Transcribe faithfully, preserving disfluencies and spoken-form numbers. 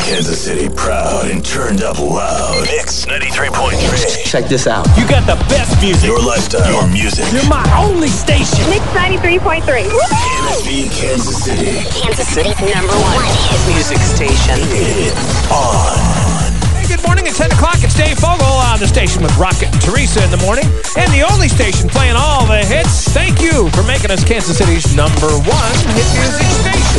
Kansas City, proud and turned up loud. Mix ninety-three point three. Check this out. You got the best music. Your lifestyle, your music. You're my only station. Mix ninety-three point three. K S B Kansas City. Kansas City's number one hit music station. Hit on. Hey, good morning. It's ten o'clock. It's Dave Fogel on the station with Rocket and Teresa in the morning. And the only station playing all the hits. Thank you for making us Kansas City's number one hit music station.